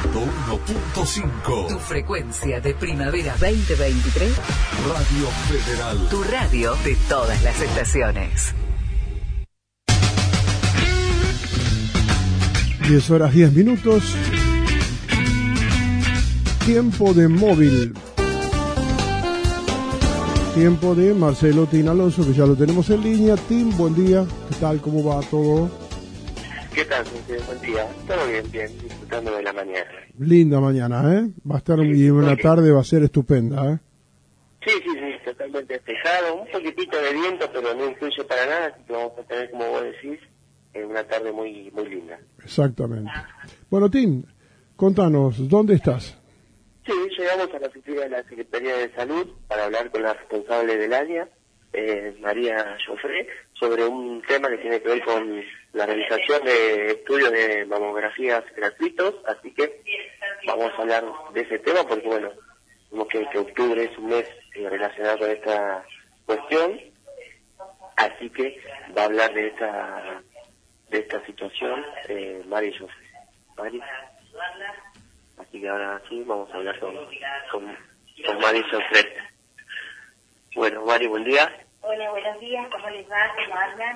101.5. Tu frecuencia de primavera 2023. Radio Federal. Tu radio de todas las estaciones. 10:10. Tiempo de móvil. Tiempo de Marcelo Tin Alonso, que ya lo tenemos en línea. Tim, buen día. ¿Qué tal? ¿Cómo va todo? ¿Qué tal, gente? Buen día. Todo bien, disfrutando de la mañana. Linda mañana, ¿eh? Va a estar, y una tarde va a ser estupenda, ¿eh? Sí, totalmente despejado. Un poquitito de viento, pero no influye para nada, así que vamos a tener, como vos decís, una tarde muy linda. Exactamente. Bueno, Tim, contanos, ¿dónde estás? Sí, llegamos a la oficina de la Secretaría de Salud para hablar con la responsable del área, María Joffre, sobre un tema que tiene que ver con la realización de estudios de mamografías gratuitos, así que vamos a hablar de ese tema porque, bueno, vemos que octubre es un mes relacionado con esta cuestión, así que va a hablar de esta situación María Joffre. María. Así que ahora sí vamos a hablar con Mari Joffre. Bueno, Mari, buen día. Hola, buenos días, ¿cómo les va? ¿Cómo andan?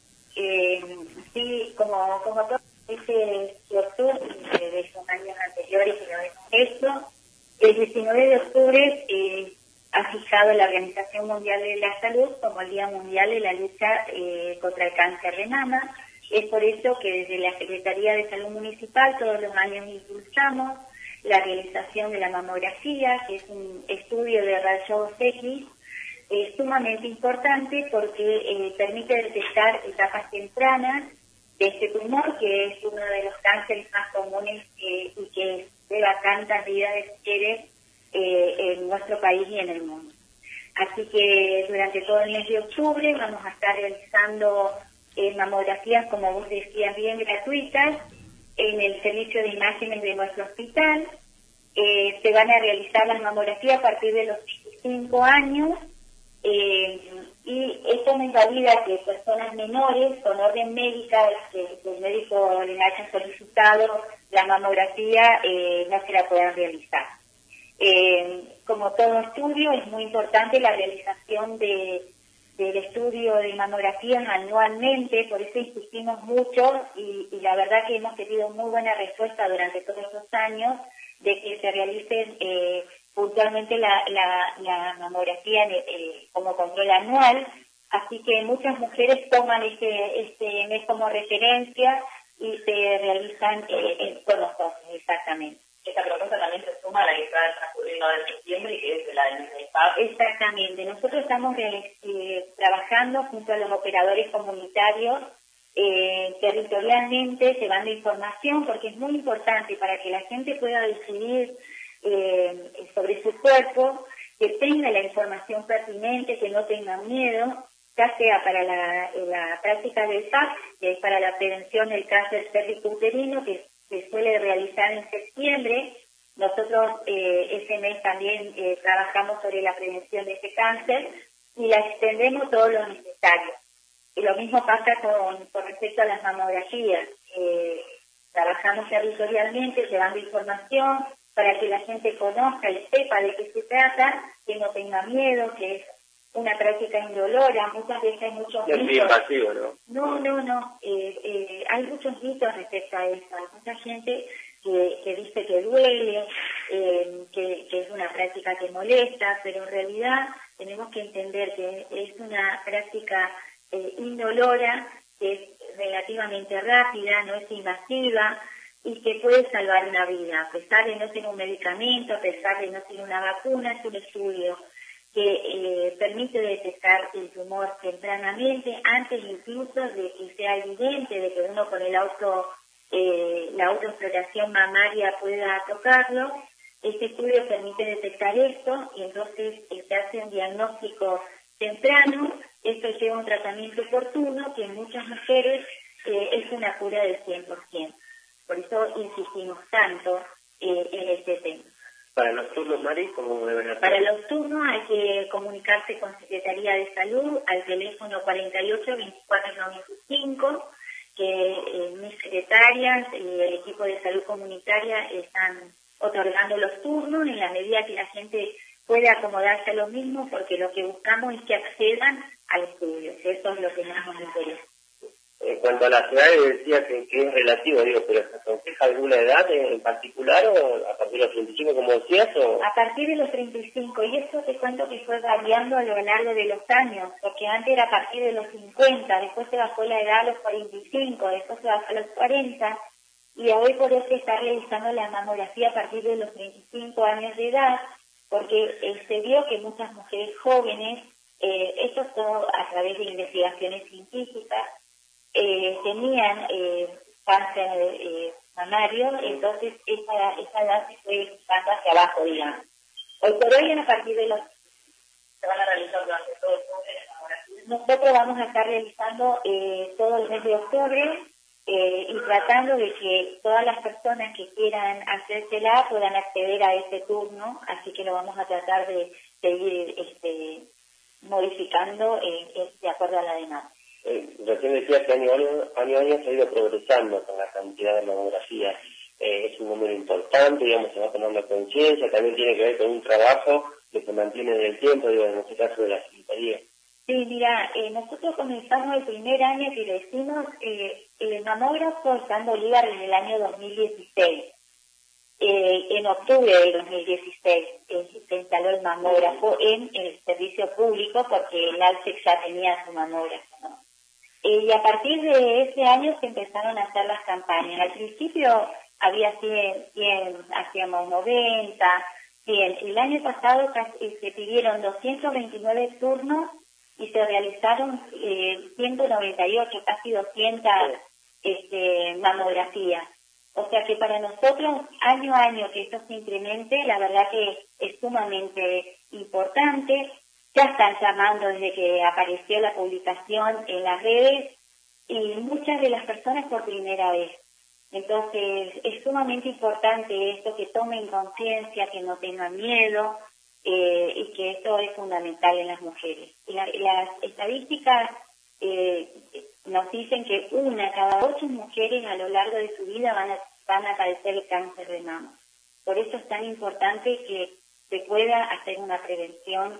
Sí, como todo este octubre de los años anteriores que no vemos esto, el 19 de octubre ha fijado la Organización Mundial de la Salud como el Día Mundial de la Lucha contra el Cáncer de Mama. Es por eso que desde la Secretaría de Salud Municipal todos los años impulsamos la realización de la mamografía, que es un estudio de rayos X sumamente importante porque permite detectar etapas tempranas de este tumor, que es uno de los cánceres más comunes y que lleva tantas vidas de seres en nuestro país y en el mundo. Así que durante todo el mes de octubre vamos a estar realizando mamografías, como vos decías, bien gratuitas en el servicio de imágenes de nuestro hospital. Se van a realizar las mamografías a partir de los 25 años y esto no invalida que personas menores con orden médica, que el médico le haya solicitado la mamografía, no se la puedan realizar. Como todo estudio, es muy importante la realización del estudio de mamografías anualmente, por eso insistimos mucho y la verdad que hemos tenido muy buena respuesta durante todos estos años de que se realicen puntualmente la mamografía como control anual, así que muchas mujeres toman este mes como referencia y se realizan con nosotros, exactamente. Esta propuesta también se suma a la que está transcurriendo en septiembre, que es la del INESPAP. Exactamente. Nosotros estamos trabajando junto a los operadores comunitarios territorialmente, llevando información, porque es muy importante para que la gente pueda decidir sobre su cuerpo, que tenga la información pertinente, que no tenga miedo, ya sea para la práctica del PAP, que es para la prevención del cáncer cervicouterino, que se suele realizar en septiembre. Nosotros ese mes también trabajamos sobre la prevención de este cáncer y la extendemos todo lo necesario. Y lo mismo pasa con respecto a las mamografías. Trabajamos territorialmente, llevando información para que la gente conozca y sepa de qué se trata, que no tenga miedo, que es una práctica indolora. Muchas veces hay muchos mitos. Es invasivo, ¿no? No. Hay muchos mitos respecto a eso. Hay mucha gente que dice que duele, que es una práctica que molesta, pero en realidad tenemos que entender que es una práctica indolora, que es relativamente rápida, no es invasiva y que puede salvar una vida, a pesar de no ser un medicamento, a pesar de no ser una vacuna. Es un estudio que permite detectar el tumor tempranamente, antes incluso de que sea evidente, de que uno con la autoexploración mamaria pueda tocarlo. Este estudio permite detectar esto y entonces se hace un diagnóstico temprano. Esto lleva a un tratamiento oportuno que en muchas mujeres es una cura del 100%. Por eso insistimos tanto en este tema. Para los turnos, Mari, ¿cómo deben hacer? Para los turnos hay que comunicarse con Secretaría de Salud al teléfono 48 24 95 que mis secretarias y el equipo de salud comunitaria están otorgando los turnos en la medida que la gente puede acomodarse a lo mismo, porque lo que buscamos es que accedan al estudio. Eso es lo que más nos interesa. En cuanto a las edades, decía que es relativo, digo, pero ¿se aconseja alguna edad en particular o a partir de los 35, como decías? O... A partir de los 35, y esto te cuento que fue variando a lo largo de los años, porque antes era a partir de los 50, después se bajó la edad a los 45, después se bajó a los 40, y hoy por hoy se está realizando la mamografía a partir de los 35 años de edad, porque se vio que muchas mujeres jóvenes, esto todo a través de investigaciones científicas, tenían cáncer mamario, entonces esa edad se fue buscando hacia abajo, digamos. Hoy por hoy, a partir de los... Se van a realizar durante todo octubre las mamografías. Nosotros vamos a estar realizando todo el mes de octubre y tratando de que todas las personas que quieran hacérsela puedan acceder a ese turno, así que lo vamos a tratar de seguir modificando de acuerdo a la demanda. Recién decía que año a año se ha ido progresando con la cantidad de mamografías. Es un número importante, digamos, se va tomando conciencia, también tiene que ver con un trabajo que se mantiene en el tiempo, digo, en este caso de la Secretaría. Sí, mira, nosotros comenzamos el primer año que lo hicimos, el mamógrafo está en Bolívar en el año 2016. En octubre del 2016 se instaló el mamógrafo en el servicio público porque el ALSEC ya tenía su mamógrafo, ¿no? Y a partir de ese año se empezaron a hacer las campañas. Al principio había 100, hacíamos 90, 100. El año pasado se pidieron 229 turnos y se realizaron 198, casi 200 mamografías. O sea que para nosotros, año a año que esto se incremente, la verdad que es sumamente importante. Ya están llamando desde que apareció la publicación en las redes y muchas de las personas por primera vez. Entonces, es sumamente importante esto, que tomen conciencia, que no tengan miedo y que esto es fundamental en las mujeres. Y las estadísticas nos dicen que 1 cada 8 mujeres a lo largo de su vida van a padecer el cáncer de mama. Por eso es tan importante que se pueda hacer una prevención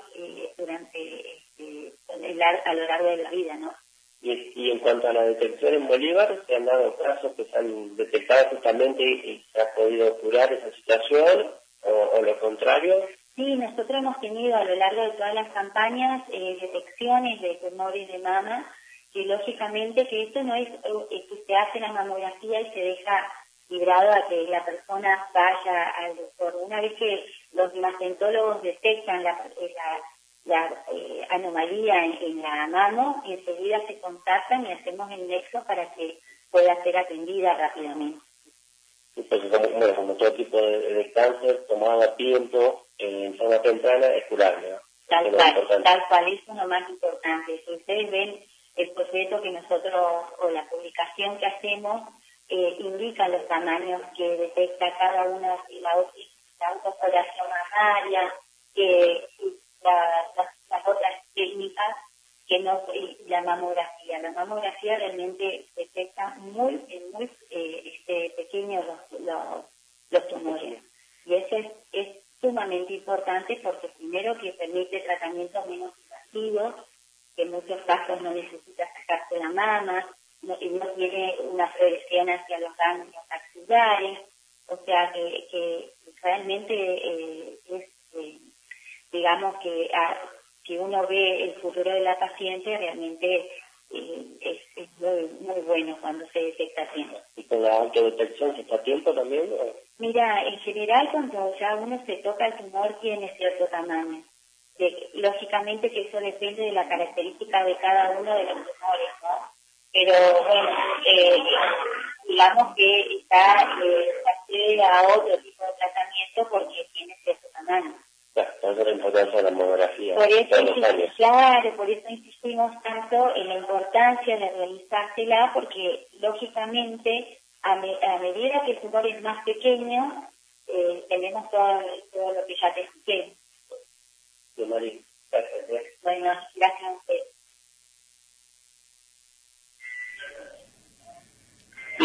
a lo largo de la vida, ¿no? Y en cuanto a la detección en Bolívar, ¿se han dado casos que se han detectado justamente y se ha podido curar esa situación o lo contrario? Sí, nosotros hemos tenido a lo largo de todas las campañas detecciones de tumores de mama, y lógicamente que esto no es que se hace la mamografía y se deja librado a que la persona vaya al doctor. Una vez que los imagenólogos detectan la anomalía en la mano, enseguida se contactan y hacemos el nexo para que pueda ser atendida rápidamente. Entonces, como todo tipo de cáncer, tomado a tiempo, en forma temprana, es curable, ¿no? Tal cual, eso es lo más importante. Si ustedes ven el proceso que nosotros, o la publicación que hacemos, indica los tamaños que detecta cada una de la autoexploración mamaria, las otras técnicas que la mamografía. La mamografía realmente detecta muy pequeños los tumores. Y eso es sumamente importante porque primero que permite tratamientos menos invasivos, que en muchos casos no necesita sacarse la mama, y no tiene una progresión hacia los ganglios axilares, o sea que realmente digamos que si uno ve el futuro de la paciente, realmente es muy bueno cuando se detecta a tiempo. ¿Y con la autodetección se está a tiempo también? Mira, en general cuando ya uno se toca el tumor tiene cierto tamaño. Lógicamente que eso depende de la característica de cada uno de los tumores, ¿no? Pero bueno, digamos que se accede a otro tipo de tratamiento porque tiene cierto tamaño. Por eso la importancia de la mamografía. Por eso insistimos tanto en la importancia de realizársela, porque lógicamente a medida que el tumor es más pequeño, tenemos todo lo que ya te expliqué. Sí, María, gracias. Bueno, gracias a usted.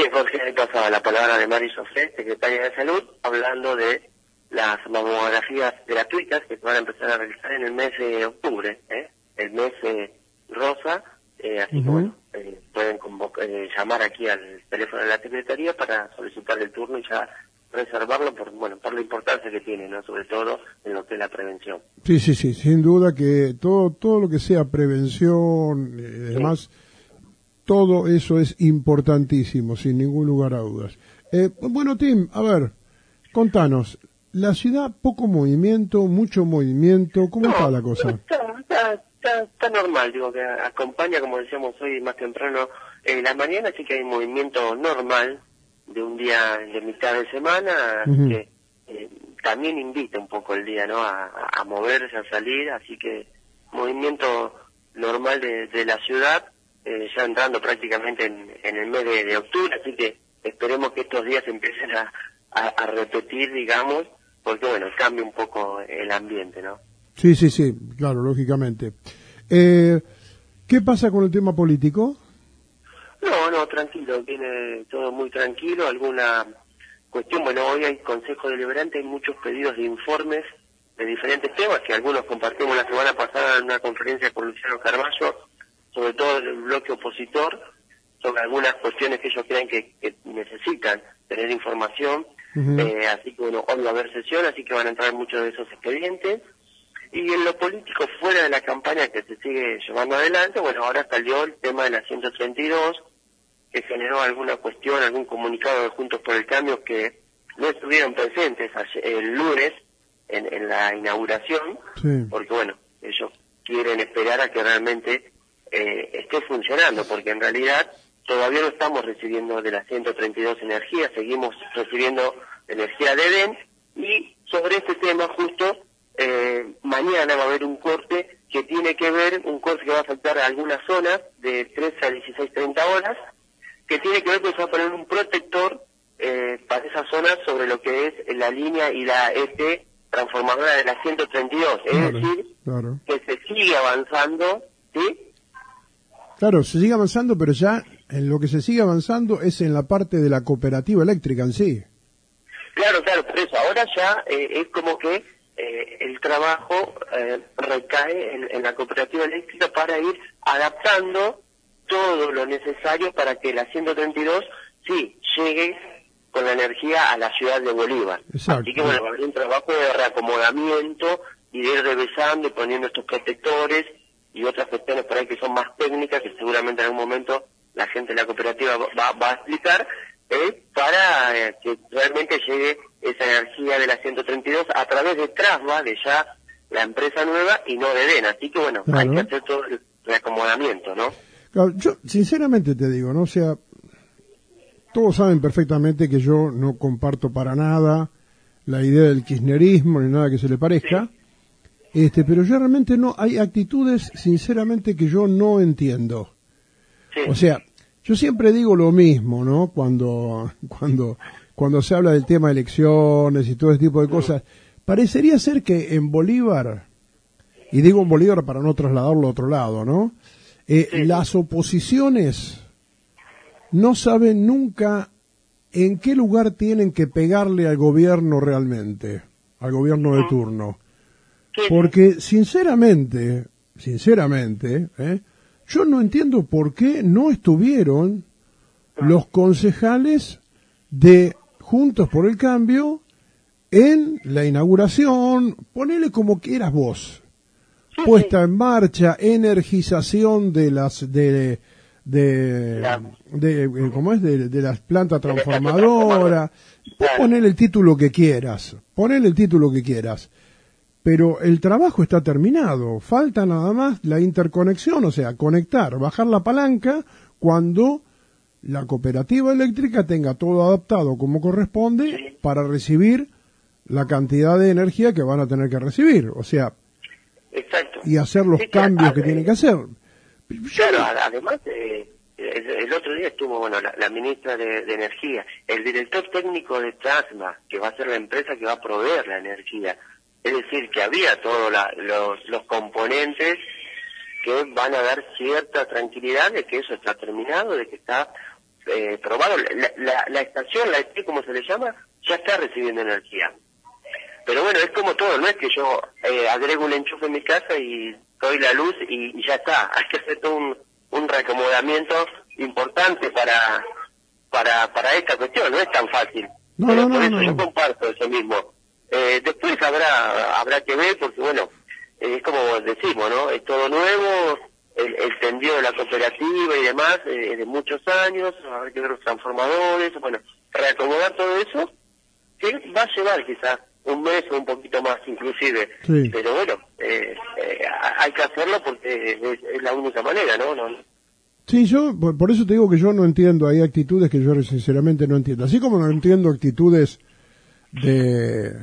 Jorge, ahí pasaba la palabra de Mari Sofré, secretaria de Salud, hablando de las mamografías gratuitas que se van a empezar a realizar en el mes de octubre, el mes rosa, así que bueno, pueden llamar aquí al teléfono de la Secretaría para solicitar el turno y ya reservarlo por la importancia que tiene, ¿no? Sobre todo en lo que es la prevención. Sí, sin duda que todo lo que sea prevención, además, todo eso es importantísimo, sin ningún lugar a dudas. Bueno, Tim, a ver, contanos, la ciudad, poco movimiento, mucho movimiento, ¿cómo está la cosa? Está normal, digo, que acompaña, como decíamos hoy más temprano, en la mañana sí que hay movimiento normal de un día de mitad de semana, así que también invita un poco el día, ¿no? A moverse, a salir, así que movimiento normal de la ciudad, ya entrando prácticamente en el mes de octubre, así que esperemos que estos días empiecen a repetir, digamos, porque bueno, cambia un poco el ambiente, ¿no? Sí, claro, lógicamente. ¿Qué pasa con el tema político? No, tranquilo, viene todo muy tranquilo. Alguna cuestión, bueno, hoy hay Consejo Deliberante, hay muchos pedidos de informes de diferentes temas, que algunos compartimos la semana pasada en una conferencia con Luciano Carballo, sobre todo el bloque opositor, sobre algunas cuestiones que ellos creen que necesitan tener información, así que bueno, hoy va a haber sesión, así que van a entrar muchos de esos expedientes. Y en lo político, fuera de la campaña que se sigue llevando adelante, bueno, ahora salió el tema de la 132, que generó alguna cuestión, algún comunicado de Juntos por el Cambio que no estuvieron presentes el lunes en la inauguración, porque bueno, ellos quieren esperar a que realmente esté funcionando, porque en realidad todavía no estamos recibiendo de la 132 energía, seguimos recibiendo energía de EDEN, y sobre este tema justo mañana va a haber un corte que tiene que ver, un corte que va a afectar a algunas zonas de 13 a 16:30 horas, que tiene que ver con que se va a poner un protector para esas zonas sobre lo que es la línea y la ET transformadora de la 132, es decir, que se sigue avanzando, ¿sí? Claro, se sigue avanzando, pero ya en lo que se sigue avanzando es en la parte de la cooperativa eléctrica en sí. Claro, por eso, ahora ya es como que el trabajo recae en la cooperativa eléctrica para ir adaptando todo lo necesario para que la 132 sí llegue con la energía a la ciudad de Bolívar. Exacto. Así que bueno, va a haber un trabajo de reacomodamiento y de ir revisando y poniendo estos protectores y otras cuestiones por ahí que son más técnicas, que seguramente en algún momento la gente de la cooperativa va a explicar, para que realmente llegue esa energía de la 132 a través de Trasva, de ya la empresa nueva, y no de EDEN. Así que bueno, hay que hacer todo el reacomodamiento, ¿no? Claro, yo sinceramente te digo, ¿no? O sea, todos saben perfectamente que yo no comparto para nada la idea del kirchnerismo ni nada que se le parezca, pero yo realmente no, hay actitudes sinceramente que yo no entiendo. O sea, yo siempre digo lo mismo, ¿no? Cuando se habla del tema de elecciones y todo ese tipo de cosas, parecería ser que en Bolívar, y digo en Bolívar para no trasladarlo a otro lado, ¿no? Las oposiciones no saben nunca en qué lugar tienen que pegarle al gobierno realmente, al gobierno de turno. Porque sinceramente, yo no entiendo por qué no estuvieron los concejales de Juntos por el Cambio en la inauguración, ponele como quieras vos, puesta en marcha, energización de las ¿cómo es? De las plantas transformadoras. Vos ponele el título que quieras, pero el trabajo está terminado, falta nada más la interconexión, o sea, conectar, bajar la palanca cuando la cooperativa eléctrica tenga todo adaptado como corresponde para recibir la cantidad de energía que van a tener que recibir, o sea, y hacer los cambios que tienen que hacer. Claro, además, el otro día estuvo, la ministra de Energía, el director técnico de Trasma, que va a ser la empresa que va a proveer la energía. Es decir, que había todos los componentes que van a dar cierta tranquilidad de que eso está terminado, de que está probado, la estación, la ET, como se le llama, ya está recibiendo energía. Pero bueno, es como todo, no es que yo agrego un enchufe en mi casa y doy la luz y ya está. Hay que hacer todo un reacomodamiento importante para esta cuestión, no es tan fácil. Por eso yo comparto eso mismo. Después habrá que ver, porque bueno, es como decimos, ¿no? Es todo nuevo, el tendido de la cooperativa y demás, de muchos años, habrá que ver los transformadores, bueno, reacomodar todo eso, que va a llevar quizás un mes o un poquito más inclusive, sí. Pero bueno, hay que hacerlo porque es la única manera, ¿no? Sí, yo, por eso te digo que yo no entiendo, hay actitudes que yo sinceramente no entiendo, así como no entiendo actitudes de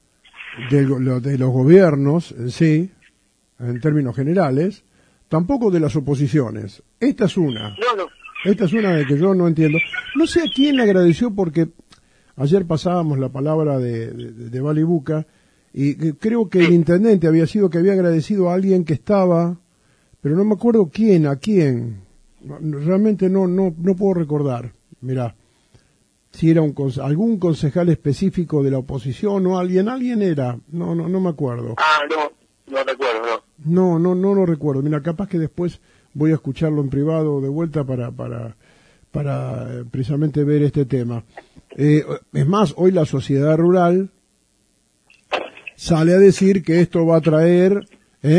los gobiernos, sí, en términos generales, tampoco de las oposiciones. Esta es una. Esta es una de que yo no entiendo. No sé a quién le agradeció porque ayer pasábamos la palabra de Balibuca y creo que el intendente había sido que había agradecido a alguien que estaba, pero no me acuerdo quién, a quién. Realmente no puedo recordar. Mirá, si era algún concejal específico de la oposición o alguien era, no me acuerdo. No recuerdo, no lo recuerdo. Mira, capaz que después voy a escucharlo en privado de vuelta para precisamente ver este tema. Es más, hoy la sociedad rural sale a decir que esto va a traer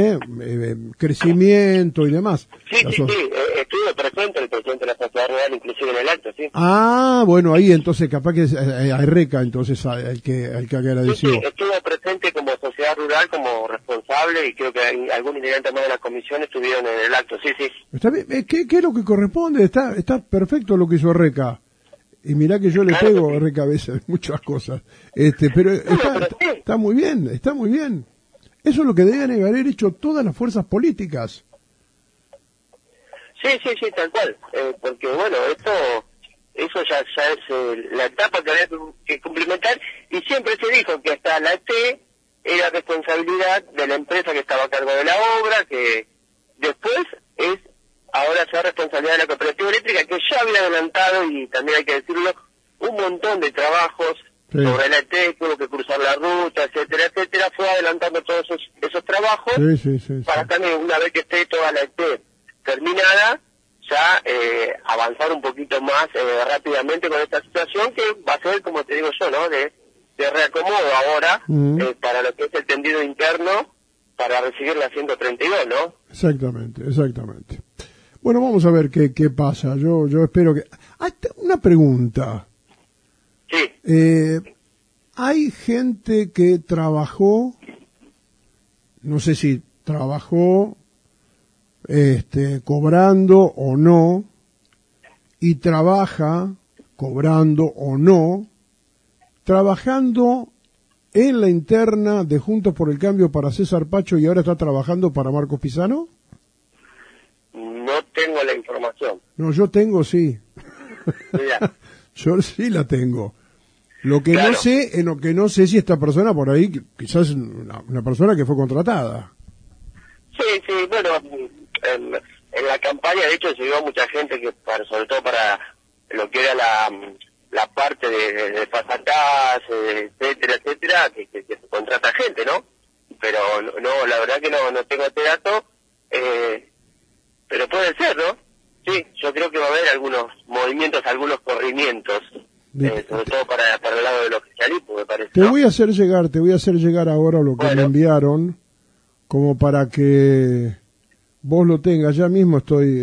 crecimiento y demás. Sí, estuvo presente el presidente de la sociedad rural, inclusive en el acto, sí. Ah, bueno, ahí entonces capaz que hay RECA, entonces al que agradeció. Sí, estuvo presente como sociedad rural, como responsable, y creo que algún integrante más de la comisión estuvieron en el acto, sí. Está bien, ¿qué es lo que corresponde? Está perfecto lo que hizo RECA. Y mirá que yo le pego a RECA a veces muchas cosas. Pero está muy bien, está muy bien. Eso es lo que deben haber hecho todas las fuerzas políticas. Sí, tal cual. Porque bueno, eso ya es la etapa que había que cumplimentar, y siempre se dijo que hasta la ET era responsabilidad de la empresa que estaba a cargo de la obra, que después ahora sea responsabilidad de la cooperativa eléctrica, que ya había adelantado, y también hay que decirlo, un montón de trabajos sobre la ET, tuvo que cruzar la ruta, etcétera, fue adelantando todos esos trabajos para también, una vez que esté toda la ET terminada, ya avanzar un poquito más rápidamente con esta situación, que va a ser, como te digo yo, ¿no? De reacomodo ahora para lo que es el tendido interno para recibir la 132, ¿no? Exactamente. Bueno, vamos a ver qué pasa. Yo espero que... una pregunta. Sí. Hay gente que trabajó, no sé si trabajó cobrando o no, y trabaja cobrando o no, trabajando en la interna de Juntos por el Cambio para César Pacho y ahora está trabajando para Marcos Pisano. No tengo la información. No, yo tengo, sí. Yo sí la tengo. Lo que no sé si esta persona por ahí, quizás una persona que fue contratada. Sí, bueno, en la campaña de hecho llegó mucha gente que sobre todo para lo que era la parte de pasatás, etcétera, que se contrata gente, ¿no? Pero no, la verdad que no tengo este dato, pero puede ser, ¿no? Sí, yo creo que va a haber algunos movimientos, algunos corrimientos, sobre todo para el lado del oficialismo, me parece. Te voy a hacer llegar ahora lo que me enviaron, como para que vos lo tengas. Ya mismo estoy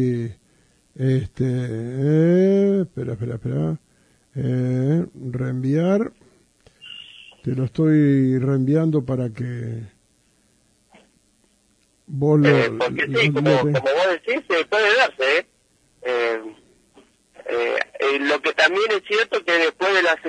espera, reenviar, te lo estoy reenviando para que vos porque sí, como vos decís, puede darse, lo que también es cierto que después de las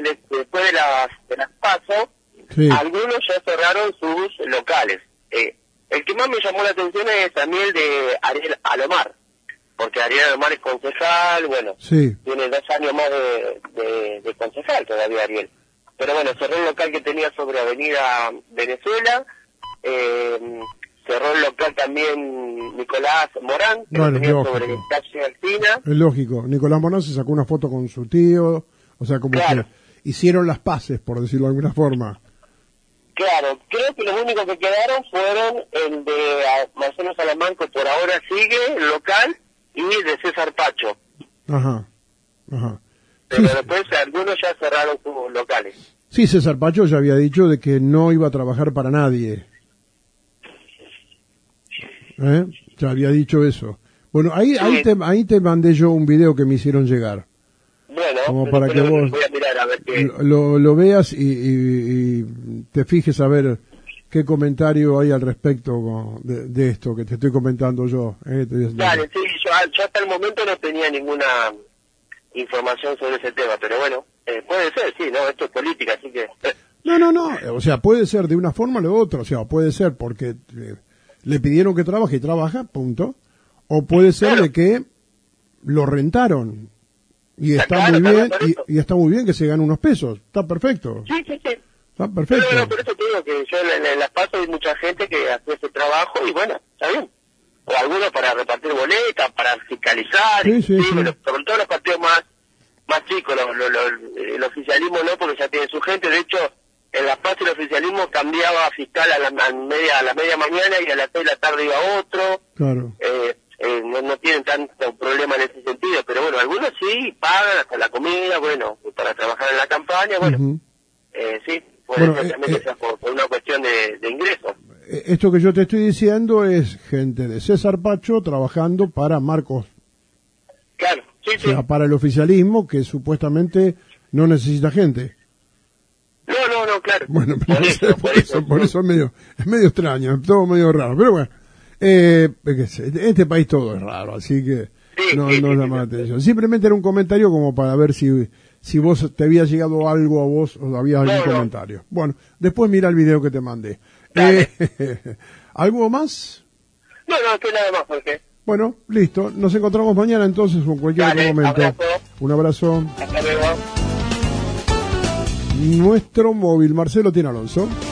PASO, algunos ya cerraron sus locales. El que más me llamó la atención es también el de Ariel Alomar, porque Ariel Alomar es concejal, tiene 2 años más de concejal todavía Ariel. Pero bueno, cerró un local que tenía sobre Avenida Venezuela, cerró el local también Nicolás Morán, que Bueno, lo tenía lógico. sobre calle Alsina. Es lógico. Nicolás Morán se sacó una foto con su tío, o sea, como Claro. que hicieron las paces, por decirlo de alguna forma. Claro, creo que los únicos que quedaron fueron el de Marcelo Salamán, que por ahora sigue, el local, y de César Pacho. Ajá, ajá. Pero Sí, después algunos ya cerraron sus locales. sí, César Pacho ya había dicho de que no iba a trabajar para nadie. Ya había dicho eso. Bueno, Sí. ahí te mandé yo un video que me hicieron llegar. Bueno, Como pero para que vos voy a mirar a ver qué... lo veas y te fijes a ver qué comentario hay al respecto de esto que te estoy comentando yo. Dale, sí, yo hasta el momento no tenía ninguna información sobre ese tema, pero bueno, puede ser, sí, no, esto es política, así que... No, o sea, puede ser de una forma o de otra, o sea, puede ser porque le pidieron que trabaje y trabaja, punto, o puede ser Claro. de que lo rentaron y está Claro, muy bien, por eso. y está muy bien que se gane unos pesos, está perfecto, Sí, sí, sí. está perfecto. Pero bueno, por eso te digo que yo en las paso hay mucha gente que hace ese trabajo y bueno, está bien. O algunos para repartir boletas, para fiscalizar, Sí, sí, sí. sobre todo los partidos más chicos, el oficialismo no, porque ya tiene su gente. De hecho, en las pasos el oficialismo cambiaba a fiscal a la media mañana y a las 6 de la tarde iba otro. Claro. No tienen tanto problema en ese sentido, pero bueno, algunos sí pagan hasta la comida, bueno, para trabajar en la campaña, bueno, Ujú. sí, puede Bueno, ser también que sea por una cuestión de ingresos. Esto que yo te estoy diciendo es gente de César Pacho trabajando para Marcos, Claro, sí, o sí. sea, para el oficialismo que supuestamente no necesita gente. No, claro. Bueno, por eso. es medio extraño, es todo medio raro, pero bueno, este país todo es raro, así que Sí, no sí, sí, llama la sí. atención. Simplemente era un comentario como para ver si vos te había llegado algo a vos o había algún No. comentario. Bueno, después mira el video que te mandé. Dale. ¿Algo más? No, que nada más, Jorge. Bueno, listo. Nos encontramos mañana entonces o en cualquier Dale, otro momento. abrazo. Un abrazo. Hasta luego. Nuestro móvil, Marcelo Tiene Alonso.